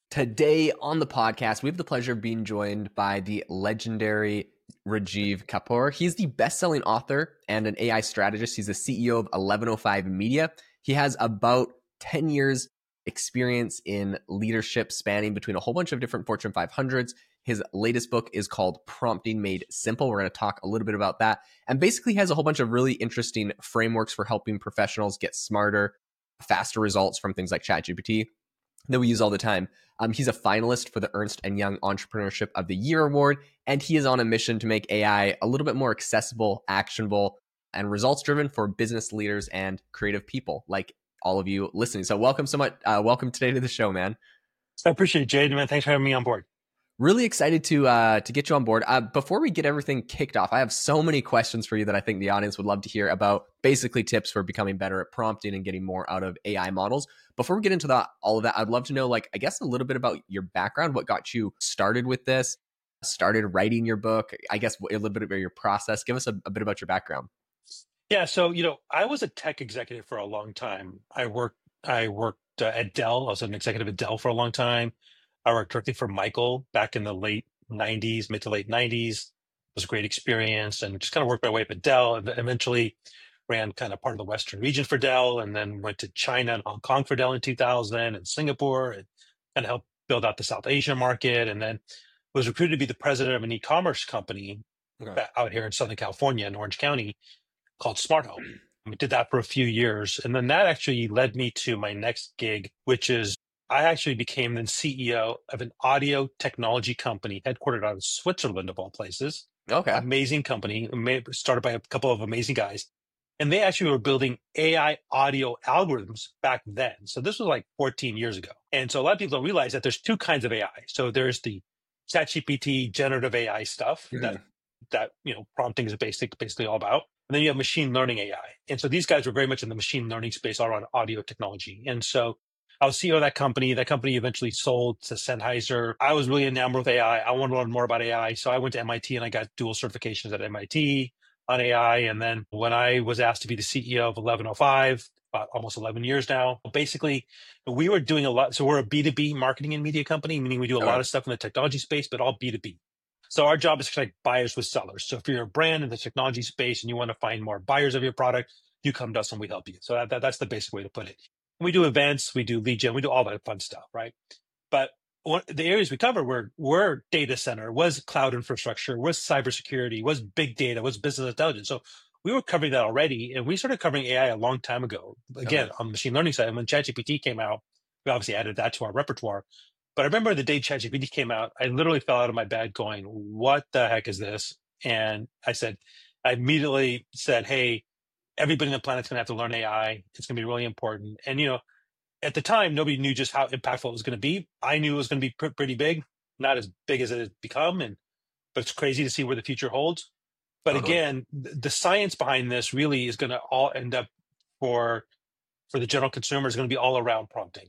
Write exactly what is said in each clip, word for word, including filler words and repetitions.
Today on the podcast, we have the pleasure of being joined by the legendary Rajeev Kapoor. He's the best-selling author and an A I strategist. He's the C E O of eleven oh five Media. He has about ten years experience in leadership spanning between a whole bunch of different Fortune five hundreds. His latest book is called Prompting Made Simple. We're going to talk a little bit about that. And basically has a whole bunch of really interesting frameworks for helping professionals get smarter, faster results from things like ChatGPT that we use all the time. Um, he's a finalist for the Ernst and Young Entrepreneurship of the Year Award, and he is on a mission to make A I a little bit more accessible, actionable, and results-driven for business leaders and creative people like all of you listening. So welcome so much. Uh, welcome today to the show, man. I appreciate it, Jade, man. Thanks for having me on board. Really excited to uh, to get you on board. Uh, before we get everything kicked off, I have so many questions for you that I think the audience would love to hear about basically tips for becoming better at prompting and getting more out of A I models. Before we get into that, all of that, I'd love to know, like, I guess a little bit about your background, what got you started with this, started writing your book, I guess a little bit about your process. Give us a, a bit about your background. Yeah, so, you know, I was a tech executive for a long time. I worked, I worked uh, at Dell. I was an executive at Dell for a long time. I worked directly for Michael back in the late nineties, mid to late nineties. It was a great experience and just kind of worked my way up at Dell and eventually ran kind of part of the Western region for Dell and then went to China and Hong Kong for Dell in two thousand and Singapore and kind of helped build out the South Asia market. And then was recruited to be the president of an e-commerce company Okay. out here in Southern California in Orange County called Smart Home. We did that for a few years. And then that actually led me to my next gig, which is I actually became the C E O of an audio technology company headquartered out of Switzerland, of all places. Okay. Amazing company, started by a couple of amazing guys. And they actually were building A I audio algorithms back then. So this was like fourteen years ago. And so a lot of people don't realize that there's two kinds of A I. So there's the ChatGPT generative A I stuff mm-hmm. that, that, you know, prompting is basic, basically all about. And then you have machine learning A I. And so these guys were very much in the machine learning space all around audio technology. And so I was C E O of that company. That company eventually sold to Sennheiser. I was really enamored with A I. I wanted to learn more about A I. So I went to M I T and I got dual certifications at M I T on A I. And then when I was asked to be the C E O of eleven oh five, about almost eleven years now, basically we were doing a lot. So we're a B two B marketing and media company, meaning we do a lot of stuff in the technology space, but all B two B. So our job is to connect buyers with sellers. So if you're a brand in the technology space and you want to find more buyers of your product, you come to us and we help you. So that, that, that's the basic way to put it. We do events, we do lead gen, we do all that fun stuff, right? But one, the areas we cover were, were data center, was cloud infrastructure, was cybersecurity, was big data, was business intelligence. So we were covering that already. And we started covering A I a long time ago. Again, okay. on the machine learning side, when ChatGPT came out, we obviously added that to our repertoire. But I remember the day ChatGPT came out, I literally fell out of my bed going, what the heck is this? And I said, I immediately said, hey, everybody on the planet's going to have to learn A I. It's going to be really important. And, you know, at the time, nobody knew just how impactful it was going to be. I knew it was going to be pr- pretty big, not as big as it has become. And, but it's crazy to see where the future holds. But uh-huh. again, th- the science behind this really is going to all end up for, for the general consumer is going to be all around prompting,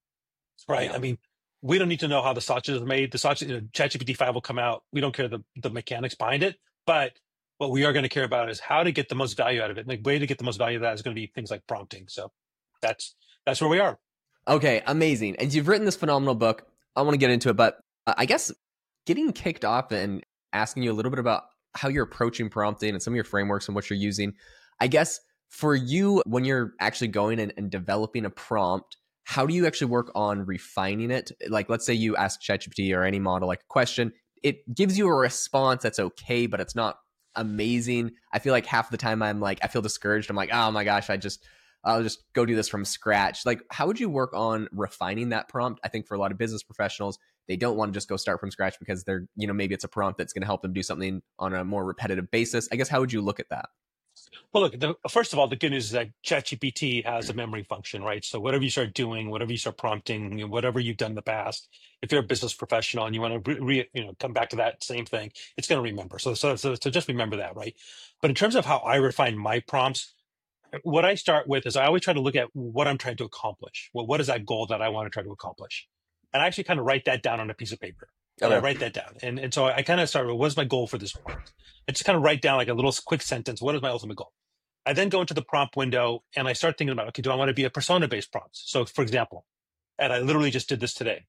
right? Yeah. I mean, we don't need to know how the sausages are made. The sausage, you know, ChatGPT five will come out. We don't care the, the mechanics behind it, but what we are going to care about is how to get the most value out of it. And the way to get the most value of that is going to be things like prompting. So that's that's where we are. Okay, amazing. And you've written this phenomenal book. I want to get into it, but I guess getting kicked off and asking you a little bit about how you're approaching prompting and some of your frameworks and what you're using. I guess for you, when you're actually going and, and developing a prompt, how do you actually work on refining it? Like, let's say you ask ChatGPT or any model like a question, it gives you a response that's okay, but it's not amazing. I feel like half the time I'm like, I feel discouraged. I'm like, oh my gosh, I just, I'll just go do this from scratch. Like, how would you work on refining that prompt? I think for a lot of business professionals, they don't want to just go start from scratch because they're, you know, maybe it's a prompt that's going to help them do something on a more repetitive basis. I guess, how would you look at that? Well, look, the, first of all, the good news is that ChatGPT has a memory function, right? So whatever you start doing, whatever you start prompting, you know, whatever you've done in the past, if you're a business professional and you want to re, re, you know, come back to that same thing, it's going to remember. So, so, so, so just remember that, right? But in terms of how I refine my prompts, what I start with is I always try to look at what I'm trying to accomplish. Well, what is that goal that I want to try to accomplish? And I actually kind of write that down on a piece of paper. And okay. I write that down. And, and so I kind of start with, what is my goal for this prompt? I just kind of write down like a little quick sentence. What is my ultimate goal? I then go into the prompt window and I start thinking about, okay, do I want to be a persona-based prompt? So for example, and I literally just did this today.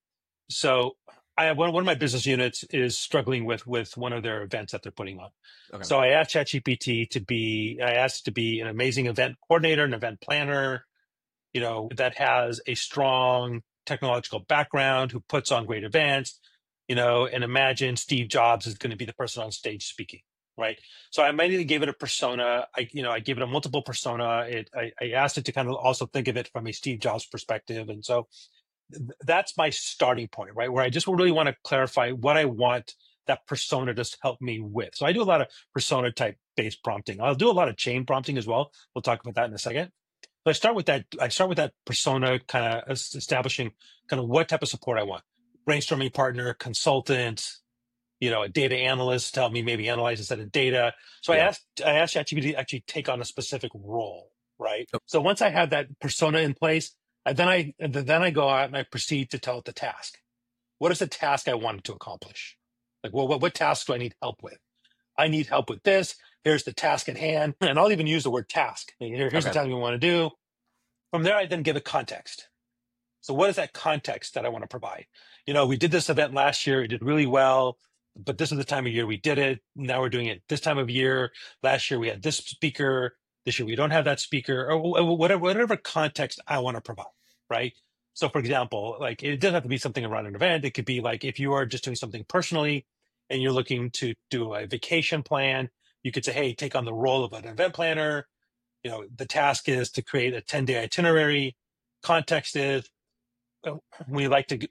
So I have one, one of my business units is struggling with with one of their events that they're putting on. Okay. So I asked ChatGPT to be, I asked to be an amazing event coordinator, an event planner, you know, that has a strong technological background, who puts on great events, you know, and imagine Steve Jobs is going to be the person on stage speaking, right? So I immediately gave it a persona. I, you know, I gave it a multiple persona. It, I, I asked it to kind of also think of it from a Steve Jobs perspective. And so th- that's my starting point, right? Where I just really want to clarify what I want that persona to help me with. So I do a lot of persona type based prompting. I'll do a lot of chain prompting as well. We'll talk about that in a second. So I start with that. I start with that persona, kind of establishing kind of what type of support I want. Brainstorming partner, consultant, you know, a data analyst to help me maybe analyze a set of data. So I Yeah. asked, I asked ChatGPT to actually take on a specific role, right? Oh. So once I have that persona in place, I, then I then I go out and I proceed to tell it the task. What is the task I wanted to accomplish? Like, well, what what tasks do I need help with? I need help with this. Here's the task at hand, and I'll even use the word task. Here, here's the Okay. task we want to do. From there, I then give a context. So what is that context that I want to provide? You know, we did this event last year. It did really well, but this is the time of year we did it. Now we're doing it this time of year. Last year we had this speaker. This year we don't have that speaker, or wh- whatever, whatever context I want to provide, right? So for example, like it doesn't have to be something around an event. It could be like if you are just doing something personally and you're looking to do a vacation plan, you could say, hey, take on the role of an event planner. You know, the task is to create a ten day itinerary. Context is, uh, we like to,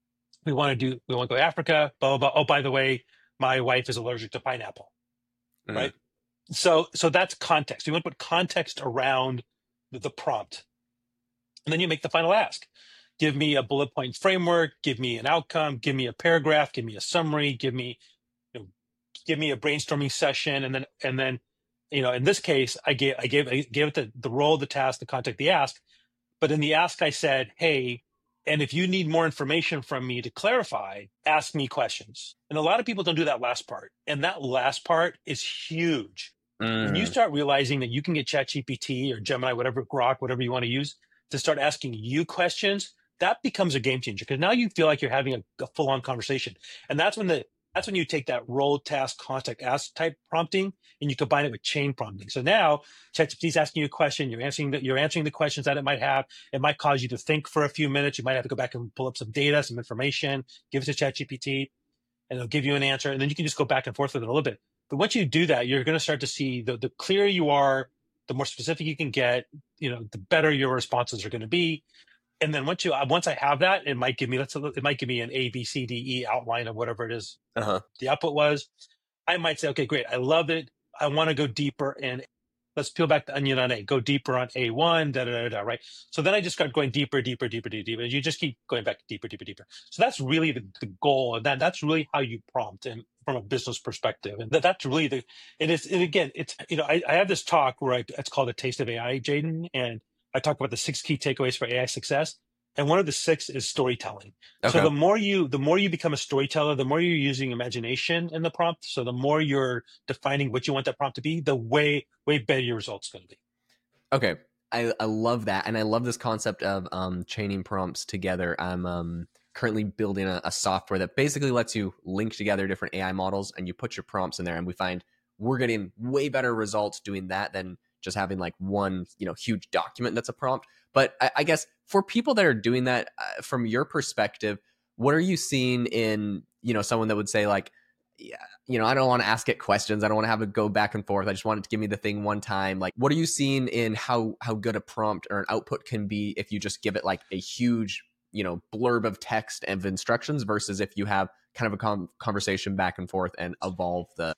we want to do, we want to go to Africa, blah, blah, blah. Oh, by the way, my wife is allergic to pineapple, Mm. right? So, so that's context. You want to put context around the, the prompt. And then you make the final ask. Give me a bullet point framework, give me an outcome, give me a paragraph, give me a summary, give me, you know, give me a brainstorming session. And then, and then, you know, in this case, I gave, I gave, I gave it the, the role, the task, the context, the ask. But in the ask, I said, hey, and if you need more information from me to clarify, ask me questions. And a lot of people don't do that last part. And that last part is huge. When you Mm. start realizing that you can get ChatGPT or Gemini, whatever, Grok, whatever you want to use, to start asking you questions, that becomes a game changer, because now you feel like you're having a, a full-on conversation. And that's when the that's when you take that role, task, contact, ask type prompting and you combine it with chain prompting. So now ChatGPT is asking you a question, you're answering the, you're answering the questions that it might have. It might cause you to think for a few minutes. You might have to go back and pull up some data, some information, give it to ChatGPT, and it'll give you an answer. And then you can just go back and forth with it a little bit. But once you do that, you're going to start to see the, the clearer you are, the more specific you can get, you know, the better your responses are going to be. And then once you, once I have that, it might give me, let's, it might give me an A, B, C, D, E outline of whatever it is Uh-huh. the output was. I might say, okay, great. I love it. I want to go deeper in, let's peel back the onion on A, go deeper on A one, da, da, da, da, right? So then I just start going deeper, deeper, deeper, deeper, deeper. And you just keep going back deeper, deeper, deeper. So that's really the, the goal. And that, that's really how you prompt and from a business perspective. And that, that's really the, it is, and again, it's, you know, I, I have this talk where I, it's called A Taste of A I, Jaden. And I talk about the six key takeaways for A I success. And one of the six is storytelling. Okay. So the more you, the more you become a storyteller, the more you're using imagination in the prompt. So the more you're defining what you want that prompt to be, the way, way better your results going to be. Okay. I, I love that. And I love this concept of um, chaining prompts together. I'm um, currently building a, a software that basically lets you link together different A I models and you put your prompts in there. And we find we're getting way better results doing that than just having like one, you know, huge document that's a prompt. But I, I guess for people that are doing that, uh, from your perspective, what are you seeing in, you know, someone that would say like, yeah, you know, I don't want to ask it questions. I don't want to have it go back and forth. I just want it to give me the thing one time. Like, what are you seeing in how how good a prompt or an output can be if you just give it like a huge, you know, blurb of text and of instructions versus if you have kind of a com- conversation back and forth and evolve the.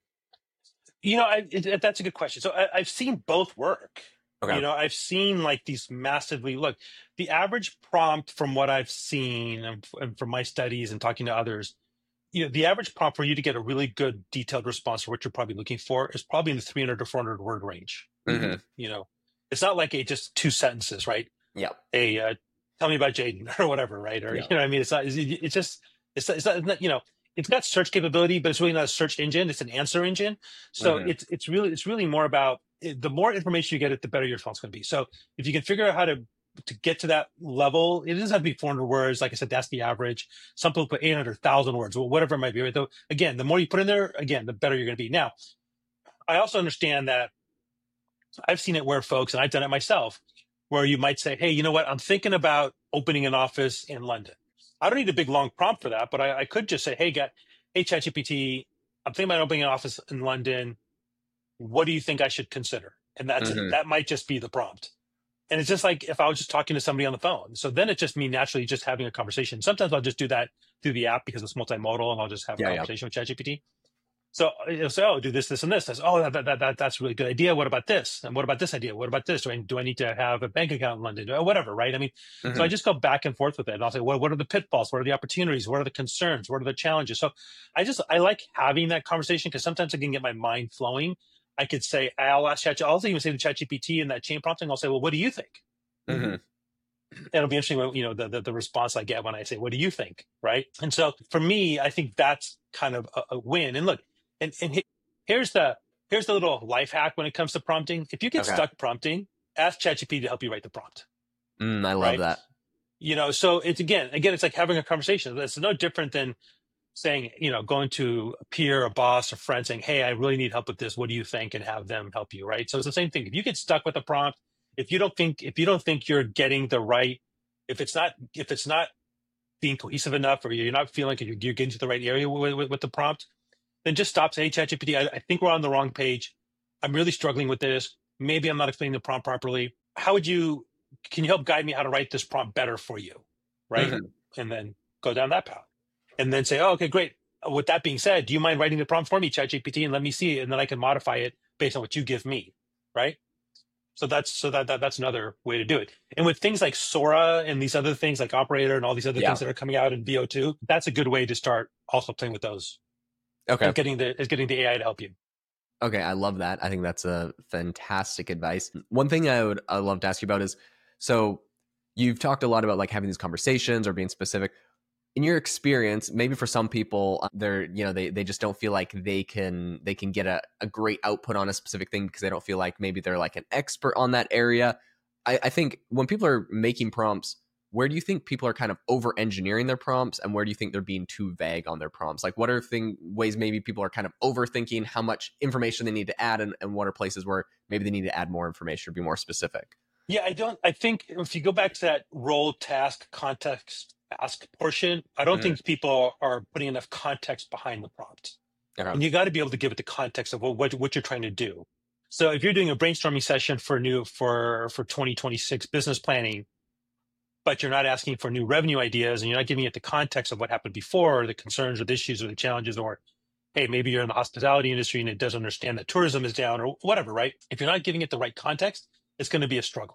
You know, I, it, that's a good question. So I, I've seen both work. Okay. You know, I've seen like these massively, look, the average prompt from what I've seen and, and from my studies and talking to others, you know, the average prompt for you to get a really good detailed response for what you're probably looking for is probably in the three hundred to four hundred word range. Mm-hmm. You know, it's not like a just two sentences, right? Yeah. A, uh, tell me about Jaden or whatever, right? Or, Yeah. you know what I mean? It's not, it's, it's just, it's not, it's not, it's not, you know, it's got search capability, but it's really not a search engine. It's an answer engine. So Mhm. it's, it's really, it's really more about it, the more information you get, it, the better your response is going to be. So if you can figure out how to to get to that level, it doesn't have to be four hundred words. Like I said, that's the average. Some people put eight hundred thousand words, or whatever it might be. Right? Though, again, the more you put in there, again, the better you're going to be. Now, I also understand that I've seen it where folks, and I've done it myself, where you might say, hey, you know what? I'm thinking about opening an office in London. I don't need a big long prompt for that, but I, I could just say, hey, get, hey, ChatGPT, I'm thinking about opening an office in London. What do you think I should consider? And that's Mm-hmm. it. That might just be the prompt. And it's just like if I was just talking to somebody on the phone. So then it's just me naturally just having a conversation. Sometimes I'll just do that through the app because it's multimodal, and I'll just have a Yeah, conversation with ChatGPT. So it'll say, oh, do this, this, and this. I say, oh, that, that, that, that's a really good idea. What about this? And what about this idea? What about this? Do I, do I need to have a bank account in London? Or whatever, right? I mean, Mm-hmm. so I just go back and forth with it. And I'll say, well, what are the pitfalls? What are the opportunities? What are the concerns? What are the challenges? So I just, I like having that conversation because sometimes I can get my mind flowing. I could say, I'll ask Chat, I'll even say to ChatGPT in that chain prompting, I'll say, well, what do you think? Mm-hmm. It'll be interesting, when, you know, the, the the response I get when I say, what do you think? Right. And so for me, I think that's kind of a, a win. And look, and, and he, here's the, here's the little life hack when it comes to prompting. If you get Okay. stuck prompting, ask ChatGPT to help you write the prompt. Mm, I love Right? that. You know, so it's again, again, it's like having a conversation. It's no different than saying, you know, going to a peer, a boss, a friend saying, hey, I really need help with this. What do you think? And have them help you. Right. So it's the same thing. If you get stuck with a prompt, if you don't think, if you don't think you're getting the right, if it's not, if it's not being cohesive enough, or you're not feeling like you're, you're getting to the right area with, with, with the prompt, then just stop. Say, hey, ChatGPT, I, I think we're on the wrong page. I'm really struggling with this. Maybe I'm not explaining the prompt properly. How would you, can you help guide me how to write this prompt better for you? Right. Mm-hmm. And then go down that path. And then say, oh, okay, great. With that being said, do you mind writing the prompt for me, ChatGPT, and let me see it, and then I can modify it based on what you give me, right? So that's so that, that that's another way to do it. And with things like Sora and these other things like Operator and all these other Yeah. things that are coming out in V O two, that's a good way to start also playing with those. Okay. And getting the is getting the A I to help you. Okay, I love that. I think that's a fantastic advice. One thing I would I love to ask you about is, so you've talked a lot about like having these conversations or being specific. In your experience, maybe for some people, they're, you know, they, they just don't feel like they can they can get a, a great output on a specific thing because they don't feel like maybe they're like an expert on that area. I, I think when people are making prompts, where do you think people are kind of over engineering their prompts, and where do you think they're being too vague on their prompts? Like, what are thing ways maybe people are kind of overthinking how much information they need to add, and, and what are places where maybe they need to add more information or be more specific? Yeah, I don't. I think if you go back to that role, task, context, ask portion, I don't Mhm. think people are putting enough context behind the prompt. Okay. And you got to be able to give it the context of what, what what you're trying to do. So if you're doing a brainstorming session for new for for twenty twenty-six business planning, but you're not asking for new revenue ideas, and you're not giving it the context of what happened before, or the concerns or the issues or the challenges, or hey, maybe you're in the hospitality industry and it doesn't understand that tourism is down or whatever, right? If you're not giving it the right context, it's going to be a struggle.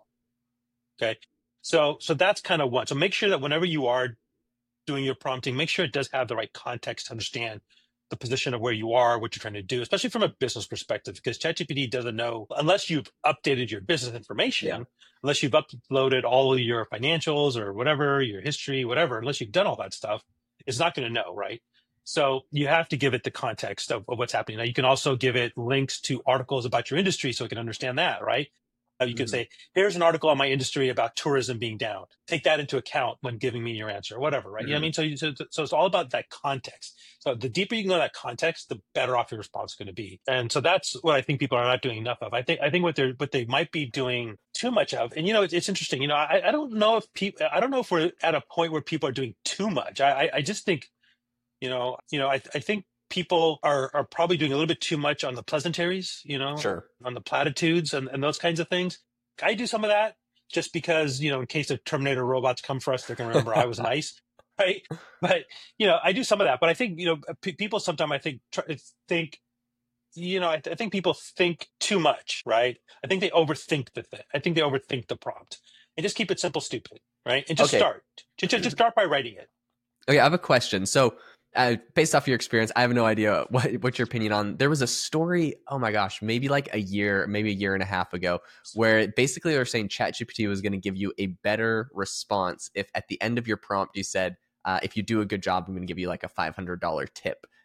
Okay. So, so that's kind of one. So make sure that whenever you are doing your prompting, make sure it does have the right context to understand the position of where you are, what you're trying to do, especially from a business perspective, because ChatGPT doesn't know unless you've updated your business information, Yeah. unless you've uploaded all of your financials or whatever, your history, whatever, unless you've done all that stuff, it's not going to know, right? So you have to give it the context of, of what's happening. Now, you can also give it links to articles about your industry so it can understand that, right? Uh, you can Mhm. say, here's an article on my industry about tourism being down. Take that into account when giving me your answer, or whatever, right? You know what I mean? So, you, so, so it's all about that context. So the deeper you can go in that context, the better off your response is going to be. And so that's what I think people are not doing enough of. I think I think what they're what they might be doing too much of. And you know, it's, it's interesting. You know, I, I don't know if people I don't know if we're at a point where people are doing too much. I I, I just think, you know, you know, I I think people are are probably doing a little bit too much on the pleasantries, you know, Sure. on the platitudes and, and those kinds of things. I do some of that just because, you know, in case the Terminator robots come for us, they're going to remember I was nice, right? But, you know, I do some of that. But I think, you know, p- people sometimes I think try, think, you know, I, th- I think people think too much, right? I think they overthink the thing. I think they overthink the prompt. And just keep it simple, stupid, right? And just Okay. start. Just, just start by writing it. Okay, I have a question. So, uh, based off your experience, I have no idea what what's your opinion on. There was a story, oh my gosh, maybe like a year, maybe a year and a half ago, where basically they're saying ChatGPT was going to give you a better response if at the end of your prompt you said, uh, "If you do a good job, I'm going to give you like a five hundred dollars tip."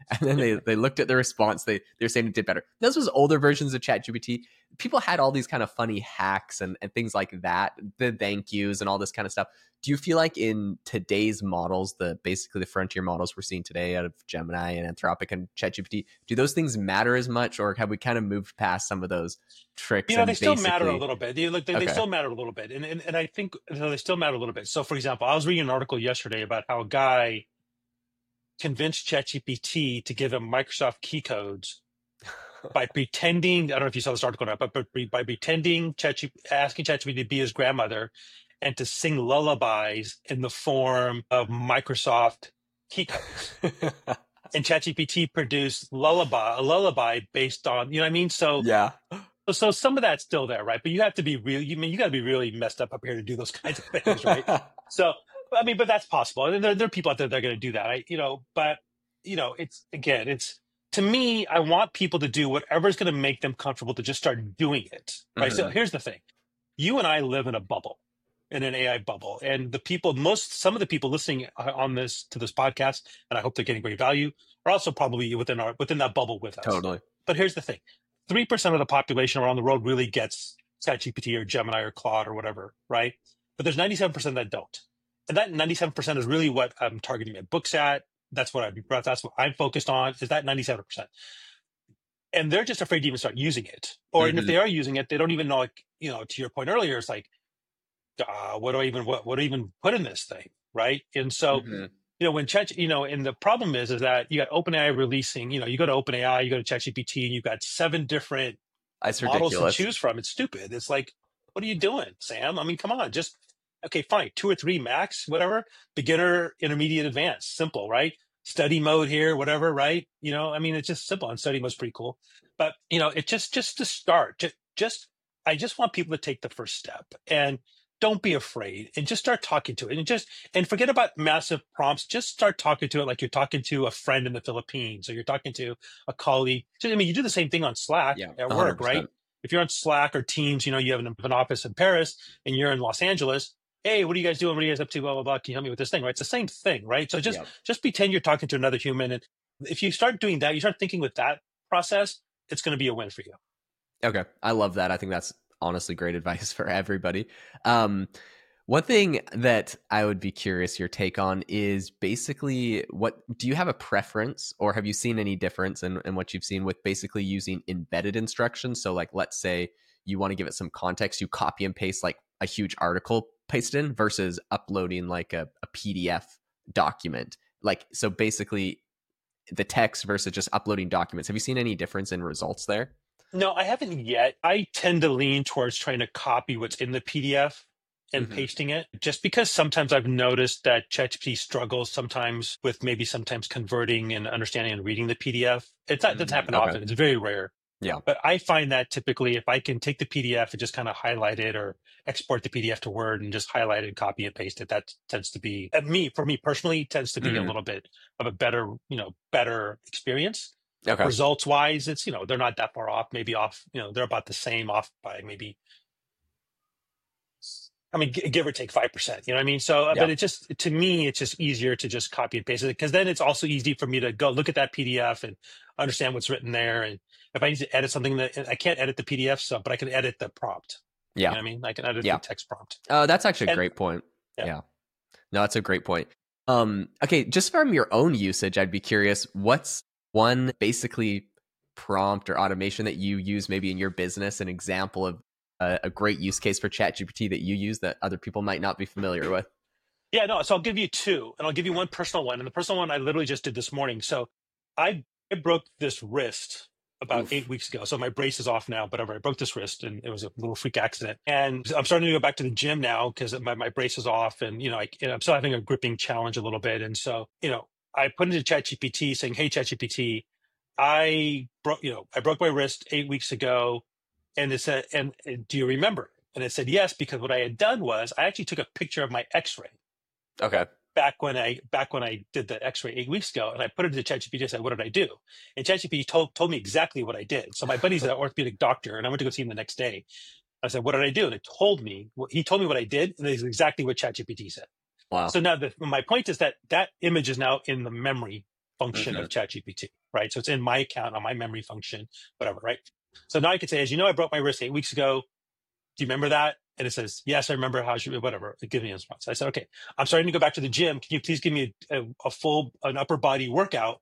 And then they, they looked at the response. They they're saying it did better. This was older versions of ChatGPT. People had all these kind of funny hacks and, and things like that, the thank yous and all this kind of stuff. Do you feel like in today's models, the basically the frontier models we're seeing today out of Gemini and Anthropic and ChatGPT, do those things matter as much, or have we kind of moved past some of those tricks? You know, and they still basically... matter a little bit. They, look, they, okay. they still matter a little bit. And, and, and I think you know, they still matter a little bit. So, for example, I was reading an article yesterday about how a guy convinced ChatGPT to give him Microsoft key codes by pretending, I don't know if you saw this article or not, but, but by pretending, ChatGPT, asking ChatGPT to be his grandmother and to sing lullabies in the form of Microsoft key codes. And ChatGPT produced lullaby, a lullaby based on, you know what I mean? So yeah. So, so some of that's still there, right? But you have to be really, you mean, you got to be really messed up up here to do those kinds of things, right? So, I mean, but that's possible. And there, there are people out there that are going to do that, right? You know, but, you know, it's, again, it's, to me, I want people to do whatever's going to make them comfortable to just start doing it, right? Mm-hmm. So here's the thing. You and I live in a bubble, in an A I bubble. And the people, most, some of the people listening on this, to this podcast, and I hope they're getting great value, are also probably within our, within that bubble with us. Totally. But here's the thing. three percent of the population around the world really gets ChatGPT or Gemini or Claude or whatever, right? But there's ninety-seven percent that don't. And that ninety-seven percent is really what I'm targeting my books at. That's what I'd that's what I'm focused on, is that ninety-seven percent. And they're just afraid to even start using it. Or mm-hmm. if they are using it, they don't even know, like, you know, to your point earlier, it's like, uh, what do I even, what, what do I even put in this thing, right? And so, mm-hmm. you know, when Chat, you know, and the problem is, is that you got OpenAI releasing, you know, you go to OpenAI, you go to ChatGPT, and you've got seven different That's models ridiculous. to choose from. It's stupid. It's like, what are you doing, Sam? I mean, come on, just, okay, fine, two or three max, whatever, beginner, intermediate, advanced, simple, right? Study mode here, whatever, right? You know, I mean, it's just simple, and study mode's pretty cool. But, you know, it just, just to start, just, just, I just want people to take the first step and don't be afraid and just start talking to it, and just, and forget about massive prompts. Just start talking to it like you're talking to a friend in the Philippines, or you're talking to a colleague. I mean, you do the same thing on Slack yeah, at work, one hundred percent. right? If you're on Slack or Teams, you know, you have an, an office in Paris and you're in Los Angeles. Hey, what are you guys doing? What are you guys up to? Blah, blah, blah. Can you help me with this thing, right? It's the same thing, right? So just, yep. just pretend you're talking to another human. And if you start doing that, you start thinking with that process, it's going to be a win for you. Okay. I love that. I think that's honestly great advice for everybody. Um, One thing that I would be curious your take on is basically, what do you have a preference, or have you seen any difference in, in what you've seen with basically using embedded instructions? So like, let's say you want to give it some context, you copy and paste like a huge article pasted in versus uploading like a, a P D F document. Like, so basically the text versus just uploading documents. Have you seen any difference in results there? No, I haven't yet. I tend to lean towards trying to copy what's in the P D F and mm-hmm. pasting it, just because sometimes I've noticed that ChatGPT struggles sometimes with maybe sometimes converting and understanding and reading the P D F. It's not, it doesn't happen okay. often. It's very rare. Yeah. But I find that typically if I can take the P D F and just kind of highlight it, or export the P D F to Word and just highlight it, copy and paste it, that tends to be, uh, me, for me personally, tends to be mm-hmm. a little bit of a better, you know, better experience. Okay. Results wise, it's, you know, they're not that far off, maybe off, you know, they're about the same, off by maybe, I mean, give or take five percent, you know what I mean? So, yeah. But it just, to me, it's just easier to just copy and paste it, because then it's also easy for me to go look at that P D F and understand what's written there. And if I need to edit something, that I can't edit the P D F stuff, but I can edit the prompt. Yeah. You know what I mean? I can edit yeah. the text prompt. Oh, that's actually a and, great point. Yeah. yeah. No, that's a great point. Um, okay. Just from your own usage, I'd be curious, what's one basically prompt or automation that you use maybe in your business, an example of a, a great use case for ChatGPT that you use that other people might not be familiar with? Yeah, no. So I'll give you two, and I'll give you one personal one. And the personal one I literally just did this morning. So I, I broke this wrist about Oof. eight weeks ago. So my brace is off now, but whatever. I broke this wrist, and it was a little freak accident. And I'm starting to go back to the gym now because my, my brace is off, and, you know, I, and I'm still having a gripping challenge a little bit. And so, you know, I put into ChatGPT saying, "Hey, ChatGPT, I broke, you know, I broke my wrist eight weeks ago." And it said, and, and do you remember? And it said, yes, because what I had done was I actually took a picture of my x-ray. Okay. Back when I, back when I did the x-ray eight weeks ago, and I put it into ChatGPT and said, what did I do? And ChatGPT told, told me exactly what I did. So my buddy's an orthopedic doctor, and I went to go see him the next day. I said, what did I do? And it told me, he told me what I did, and it's exactly what ChatGPT said. Wow. So now the, my point is that that image is now in the memory function Mm-hmm. of ChatGPT, right? So it's in my account on my memory function, whatever, right? So now I could say, as you know, I broke my wrist eight weeks ago. Do you remember that? And it says, yes, I remember. How should whatever. It gives me a response. I said, okay, I'm starting to go back to the gym. Can you please give me a, a full, an upper body workout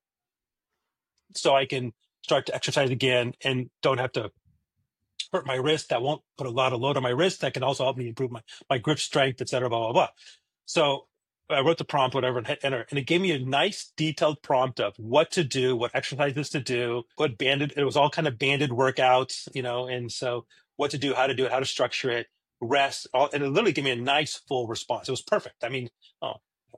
so I can start to exercise again and don't have to hurt my wrist? That won't put a lot of load on my wrist. That can also help me improve my, my grip strength, et cetera, blah, blah, blah. So I wrote the prompt, whatever, and hit enter. And it gave me a nice detailed prompt of what to do, what exercises to do, what banded, it was all kind of banded workouts, you know, and so what to do, how to do it, how to structure it, rest, all, and it literally gave me a nice full response. It was perfect. I mean, oh,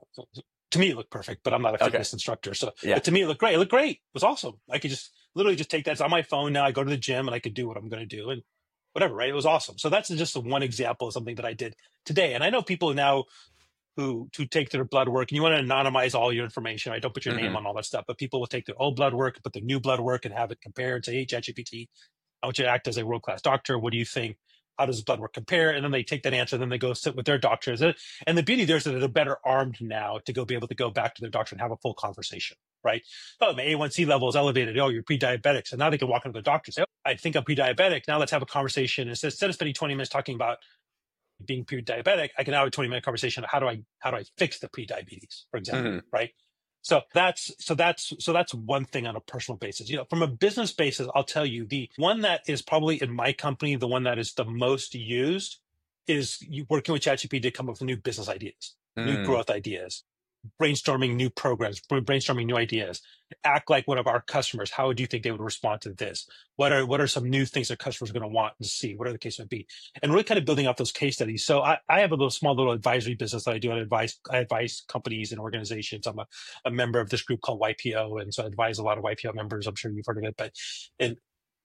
to me, it looked perfect, but I'm not a fitness Okay. instructor. So Yeah. but to me, it looked great. It looked great. It was awesome. I could just literally just take that. It's on my phone now. I go to the gym and I could do what I'm going to do and whatever, right? It was awesome. So that's just one example of something that I did today. And I know people now who to take their blood work, and you want to anonymize all your information, right? Don't put your Mm-hmm. name on all that stuff, but people will take their old blood work, put their new blood work and have it compared. Say, hey, ChatGPT, I want you to act as a world-class doctor. What do you think? How does blood work compare? And then they take that answer, and then they go sit with their doctors. And the beauty there is that they're better armed now to go be able to go back to their doctor and have a full conversation, right? Oh, my A one C level is elevated. Oh, you're pre-diabetic. So now they can walk into the doctor and say, oh, I think I'm pre-diabetic. Now let's have a conversation. And so instead of spending twenty minutes talking about being pre-diabetic, I can have a twenty minute conversation. How do I, how do I fix the pre-diabetes, for example, Mm-hmm. right? So that's, so that's, so that's one thing on a personal basis. You know, from a business basis, I'll tell you the one that is probably in my company, the one that is the most used is you working with ChatGPT to come up with new business ideas, Mm. new growth ideas, brainstorming new programs, brainstorming new ideas. Act like one of our customers. How do you think they would respond to this? What are what are some new things that customers are going to want to see? Whatever the case might be, and really kind of building up those case studies. So I, I have a little small little advisory business that I do. I advise I advise companies and organizations. I'm a, a member of this group called Y P O, and so I advise a lot of Y P O members. I'm sure you've heard of it, but and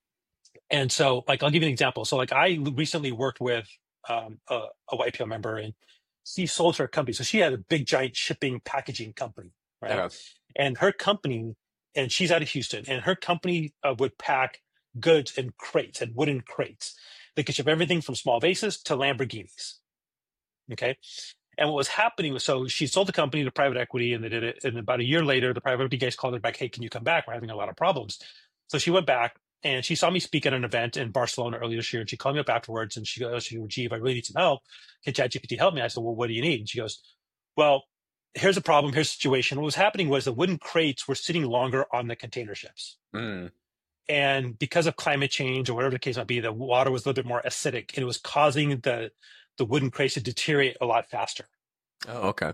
and so like I'll give you an example. So like I recently worked with um, a, a Y P O member, and she sold her company. So she had a big giant shipping packaging company, right? Okay. And her company, and she's out of Houston, and her company uh, would pack goods in crates and wooden crates. They could ship everything from small vases to Lamborghinis. Okay. And what was happening was, so she sold the company to private equity, and they did it. And about a year later, the private equity guys called her back. Hey, can you come back? We're having a lot of problems. So she went back, and she saw me speak at an event in Barcelona earlier this year. And she called me up afterwards, and she goes, she goes, Jeev, I really need some help. Can ChatGPT help me? I said, well, what do you need? And she goes, well, here's a problem. Here's a situation. What was happening was the wooden crates were sitting longer on the container ships. Mm. And because of climate change or whatever the case might be, the water was a little bit more acidic, and it was causing the, the wooden crates to deteriorate a lot faster. Oh, okay.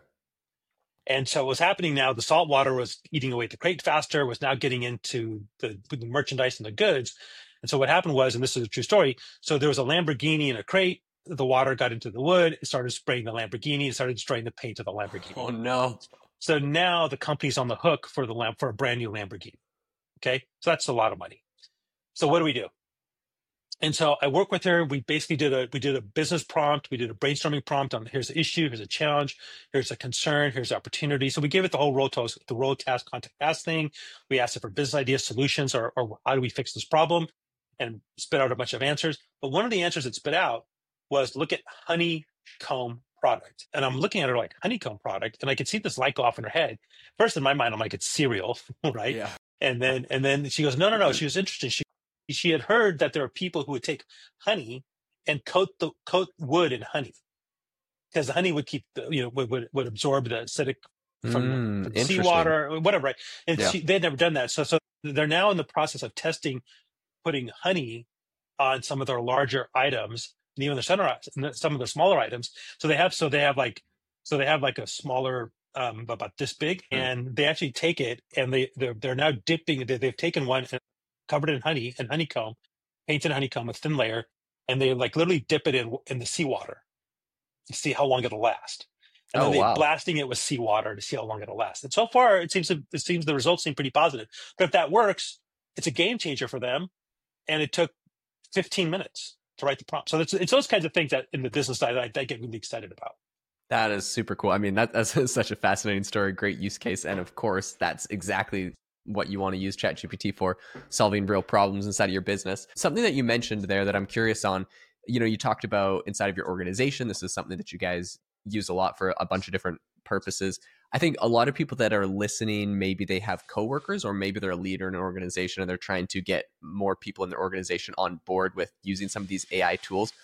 And so what was happening now, the salt water was eating away at the crate faster, was now getting into the, the merchandise and the goods. And so what happened was, and this is a true story, so there was a Lamborghini in a crate. The water got into the wood. It started spraying the Lamborghini. It started destroying the paint of the Lamborghini. Oh, no. So now the company's on the hook for the lamp for a brand new Lamborghini. Okay. So that's a lot of money. So what do we do? And so I work with her. We basically did a we did a business prompt. We did a brainstorming prompt on here's the issue, here's a challenge, here's a concern, here's the opportunity. So we gave it the whole role task, the role task contact task thing. We asked it for business ideas, solutions, or, or how do we fix this problem, and spit out a bunch of answers. But one of the answers it spit out was look at honeycomb product. And I'm looking at her like honeycomb product, and I could see this light go off in her head. First in my mind, I'm like, it's cereal, right? Yeah. And then and then she goes, no, no, no. She was interested. She she had heard that there are people who would take honey and coat the coat wood in honey, because the honey would keep the, you know, would, would, would absorb the acidic from, Mm, from interesting. seawater or whatever, right? And Yeah. she, they'd never done that. So so they're now in the process of testing putting honey on some of their larger items and even the center, some of the smaller items. So they have so they have like so they have like a smaller um about this big, Mm. and they actually take it and they they're, they're now dipping. They, they've taken one and covered it in honey and honeycomb, painted honeycomb, a thin layer, and they like literally dip it in in the seawater to see how long it'll last. And Oh, then they're wow. blasting it with seawater to see how long it'll last. And so far, it seems it seems the results seem pretty positive. But if that works, it's a game changer for them. And it took fifteen minutes to write the prompt. So it's, it's those kinds of things that in the business side that I, I get really excited about. That is super cool. I mean, that, that's such a fascinating story, great use case. And of course, that's exactly what you want to use ChatGPT for, solving real problems inside of your business. Something that you mentioned there that I'm curious on, you know, you talked about inside of your organization, this is something that you guys used a lot for a bunch of different purposes. I think a lot of people that are listening, maybe they have coworkers or maybe they're a leader in an organization and they're trying to get more people in their organization on board with using some of these A I tools.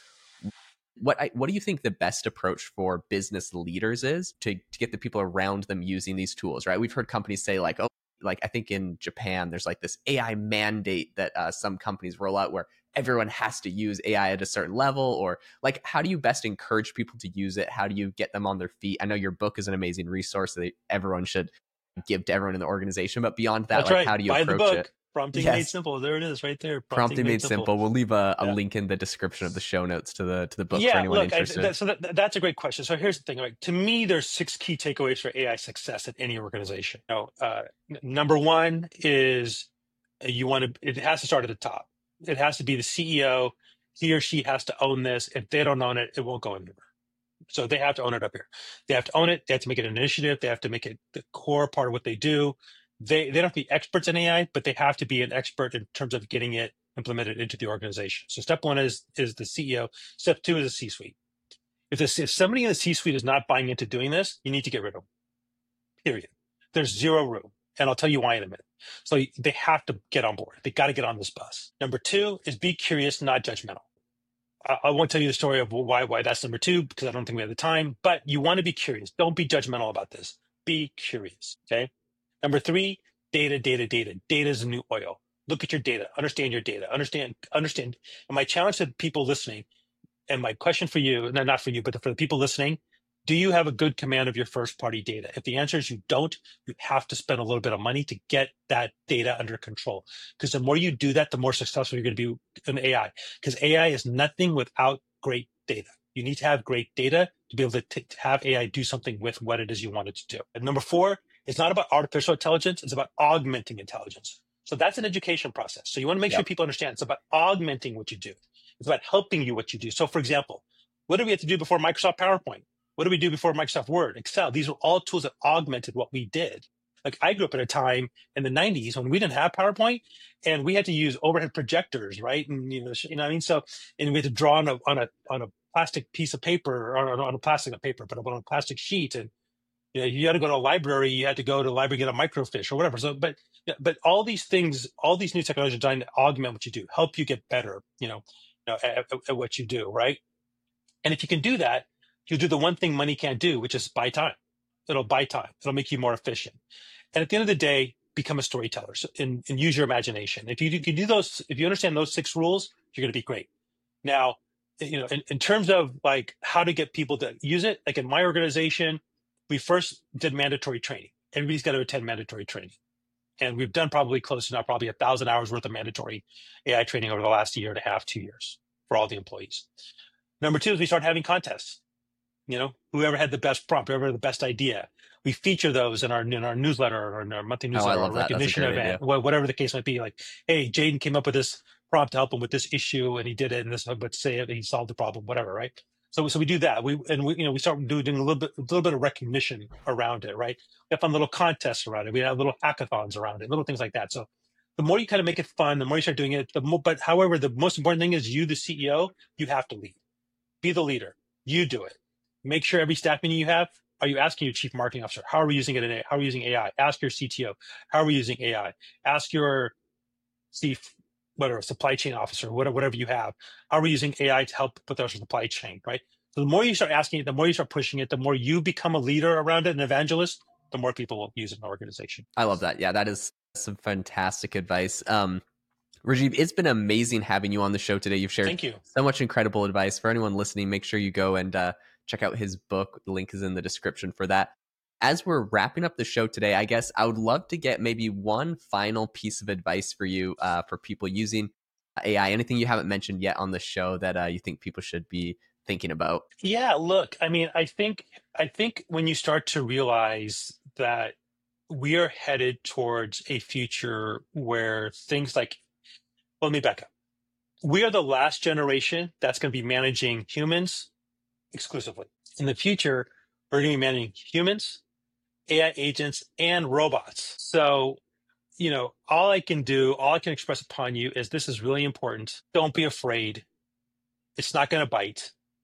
What I, what do you think the best approach for business leaders is to, to get the people around them using these tools, right? We've heard companies say like, oh, like I think in Japan, there's like this A I mandate that uh, some companies roll out where everyone has to use A I at a certain level, or like, how do you best encourage people to use it? How do you get them on their feet? I know your book is an amazing resource that everyone should give to everyone in the organization, but beyond that, That's like right. how do you Buy the approach book. it? Prompting Yes. Made Simple. There it is, right there. Prompting, Prompting Made, Made Simple. Simple. We'll leave a, a yeah. link in the description of the show notes to the to the book yeah, for anyone look, interested. I, that, so that, that's a great question. So here's the thing. Right? To me, there's six key takeaways for A I success at any organization. You know, uh, number one is you want to. It has to start at the top. It has to be the C E O. He or she has to own this. If they don't own it, it won't go anywhere. So they have to own it up here. They have to own it. They have to make it an initiative. They have to make it the core part of what they do. They they don't have to be experts in A I, but they have to be an expert in terms of getting it implemented into the organization. So step one is is the C E O. Step two is the C-suite. If this if somebody in the C-suite is not buying into doing this, you need to get rid of them. Period. There's zero room, and I'll tell you why in a minute. So they have to get on board. They got to get on this bus. Number two is be curious, not judgmental. I, I won't tell you the story of why why that's number two because I don't think we have the time. But you want to be curious. Don't be judgmental about this. Be curious. Okay. Number three, data, data, data. Data is the new oil. Look at your data. Understand your data. Understand, understand. And my challenge to people listening, and my question for you, no, not for you, but for the people listening, do you have a good command of your first-party data? If the answer is you don't, you have to spend a little bit of money to get that data under control. Because the more you do that, the more successful you're going to be in A I. Because A I is nothing without great data. You need to have great data to be able to, t- to have A I do something with what it is you want it to do. And number four, it's not about artificial intelligence. It's about augmenting intelligence. So that's an education process. So you want to make yep. sure people understand it's about augmenting what you do. It's about helping you what you do. So for example, what did we have to do before Microsoft PowerPoint? What did we do before Microsoft Word, Excel? These were all tools that augmented what we did. Like I grew up at a time in the nineties when we didn't have PowerPoint and we had to use overhead projectors, right? And you know, you know what I mean? So, and we had to draw on a, on a, on a plastic piece of paper or on a plastic not paper, but on a plastic sheet. And you know, you had to go to a library, you had to go to the library, get a microfiche or whatever. So, but, but all these things, all these new technologies are designed to augment what you do, help you get better, you know, you know at, at what you do, right? And if you can do that, you'll do the one thing money can't do, which is buy time. It'll buy time. It'll make you more efficient. And at the end of the day, become a storyteller so, and, and use your imagination. If you, you can do those, if you understand those six rules, you're going to be great. Now, you know, in, in terms of like how to get people to use it, like in my organization, we first did mandatory training. Everybody's got to attend mandatory training. And we've done probably close to now probably a thousand hours worth of mandatory A I training over the last year and a half, two years for all the employees. Number two is we start having contests. You know, whoever had the best prompt, whoever had the best idea. We feature those in our in our newsletter or in our monthly newsletter oh, or recognition event, idea. Whatever the case might be. Like, hey, Jaden came up with this prompt to help him with this issue, and he did it, and this, but say it, and he solved the problem, whatever, right? So, so we do that. We and we, you know, we start doing, doing a little bit, a little bit of recognition around it, right? We have fun little contests around it. We have little hackathons around it, little things like that. So, the more you kind of make it fun, the more you start doing it, the more. But however, the most important thing is you, the C E O, you have to lead. Be the leader. You do it. Make sure every staff meeting you have, are you asking your chief marketing officer, how are we using it in A I? How are we using A I? Ask your C T O, how are we using A I? Ask your chief, whatever, supply chain officer, whatever, whatever you have, how are we using A I to help with our supply chain, right? So the more you start asking it, the more you start pushing it, the more you become a leader around it, an evangelist, the more people will use it in an organization. I love that. Yeah, that is some fantastic advice. Um, Rajiv, it's been amazing having you on the show today. You've shared Thank you. so much incredible advice. For anyone listening, make sure you go and uh, check out his book. The link is in the description for that. As we're wrapping up the show today, I guess I would love to get maybe one final piece of advice for you uh, for people using A I. Anything you haven't mentioned yet on the show that uh, you think people should be thinking about? Yeah, look, I mean, I think I think when you start to realize that we are headed towards a future where things like, well, let me back up. We are the last generation that's going to be managing humans exclusively. In the future, we're going to be managing humans, A I agents, and robots. So, you know, all I can do, all I can express upon you is this is really important. Don't be afraid. It's not going to bite.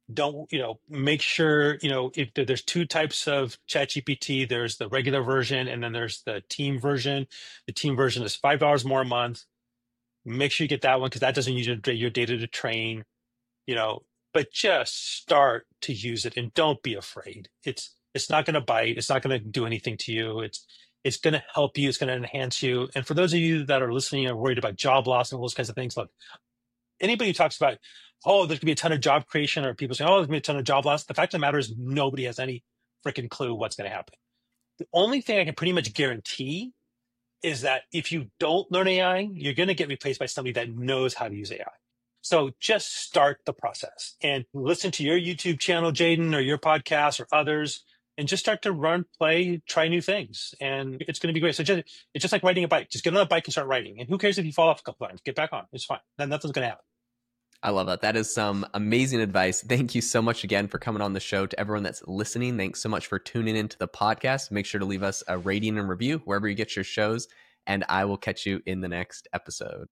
Don't, you know, make sure, you know, if there- there's two types of ChatGPT, there's the regular version and then there's the team version. The team version is five dollars more a month. Make sure you get that one because that doesn't use your, your data to train, you know, but just start to use it and don't be afraid. It's, it's not going to bite. It's not going to do anything to you. It's, it's going to help you. It's going to enhance you. And for those of you that are listening and are worried about job loss and all those kinds of things, look, anybody who talks about, oh, there's gonna be a ton of job creation, or people saying, oh, there's gonna be a ton of job loss. The fact of the matter is nobody has any freaking clue what's gonna happen. The only thing I can pretty much guarantee is that if you don't learn A I, you're gonna get replaced by somebody that knows how to use A I. So just start the process and listen to your YouTube channel, Jaden, or your podcast or others, and just start to run, play, try new things. And it's going to be great. So just, it's just like riding a bike. Just get on a bike and start riding. And who cares if you fall off a couple times? Get back on. It's fine. Then nothing's going to happen. I love that. That is some amazing advice. Thank you so much again for coming on the show. To everyone that's listening, thanks so much for tuning into the podcast. Make sure to leave us a rating and review wherever you get your shows, and I will catch you in the next episode.